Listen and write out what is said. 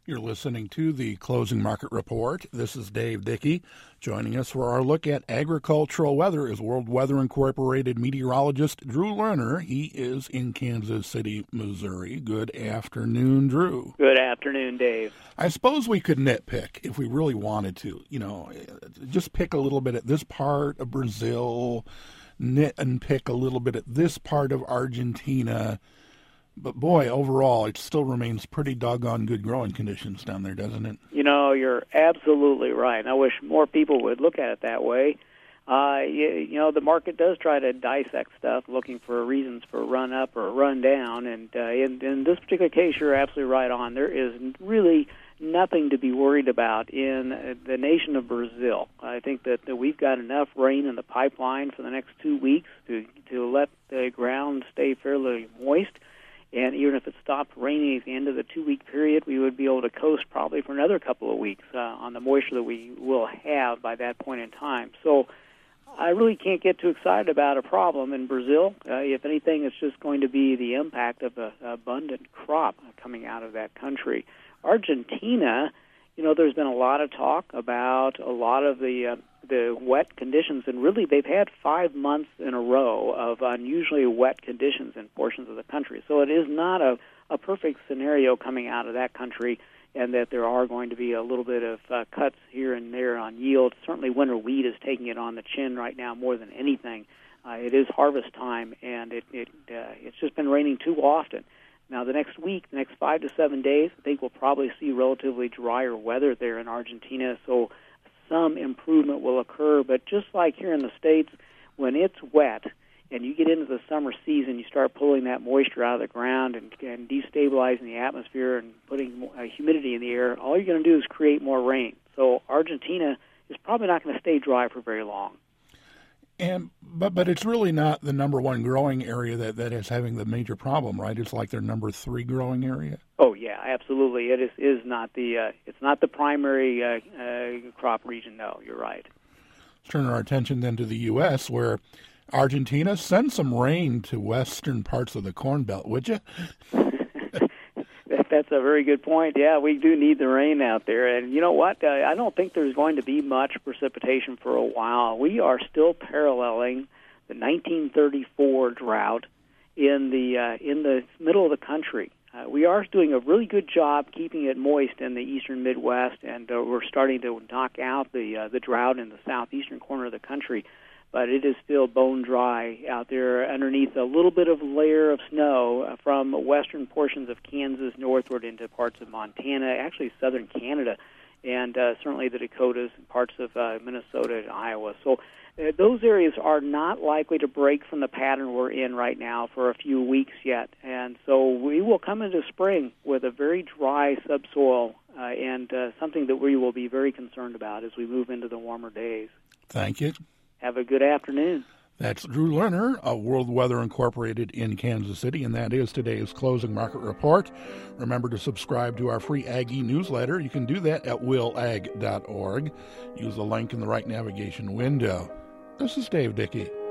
You're listening to the Closing Market Report. This is Dave Dickey. Joining us for our look at agricultural weather is World Weather Incorporated meteorologist Drew Lerner. He is in Kansas City, Missouri. Good afternoon, Drew. Good afternoon, Dave. I suppose we could nitpick if we really wanted to. Just pick a little bit at this part of Brazil, nit and pick a little bit at this part of Argentina. But boy, overall, it still remains pretty doggone good growing conditions down there, doesn't it? You're absolutely right. I wish more people would look at it that way. The market does try to dissect stuff, looking for reasons for a run up or a run down. And in this particular case, you're absolutely right on. There is really nothing to be worried about in the nation of Brazil. I think that we've got enough rain in the pipeline for the next 2 weeks to let the ground stay fairly moist. And even if it stopped raining at the end of the 2-week period, we would be able to coast probably for another couple of weeks on the moisture that we will have by that point in time. So I really can't get too excited about a problem in Brazil. If anything, it's just going to be the impact of an abundant crop coming out of that country. Argentina, there's been a lot of talk about a lot of the wet conditions, and really they've had 5 months in a row of unusually wet conditions in portions of the country. So it is not a perfect scenario coming out of that country, and that there are going to be a little bit of cuts here and there on yield. Certainly winter wheat is taking it on the chin right now more than anything. It is harvest time, and it's just been raining too often. Now, the next week, the next 5 to 7 days, I think we'll probably see relatively drier weather there in Argentina, so some improvement will occur. But just like here in the States, when it's wet and you get into the summer season, you start pulling that moisture out of the ground and destabilizing the atmosphere and putting humidity in the air, all you're going to do is create more rain. So Argentina is probably not going to stay dry for very long. But it's really not the number one growing area that is having the major problem, right? It's like their number 3 growing area. Oh yeah, absolutely. It is not it's not the primary crop region. No, you're right. Let's turn our attention then to the U.S., where Argentina, send some rain to western parts of the Corn Belt, would you? That's a very good point. Yeah, we do need the rain out there. And you know what? I don't think there's going to be much precipitation for a while. We are still paralleling the 1934 drought in the middle of the country. We are doing a really good job keeping it moist in the eastern Midwest, and we're starting to knock out the drought in the southeastern corner of the country. But it is still bone dry out there underneath a little bit of layer of snow from western portions of Kansas northward into parts of Montana, actually southern Canada, and certainly the Dakotas and parts of Minnesota and Iowa. So those areas are not likely to break from the pattern we're in right now for a few weeks yet. And so we will come into spring with a very dry subsoil and something that we will be very concerned about as we move into the warmer days. Thank you. Have a good afternoon. That's Drew Lerner of World Weather Incorporated in Kansas City, and that is today's Closing Market Report. Remember to subscribe to our free Aggie newsletter. You can do that at willag.org. Use the link in the right navigation window. This is Dave Dickey.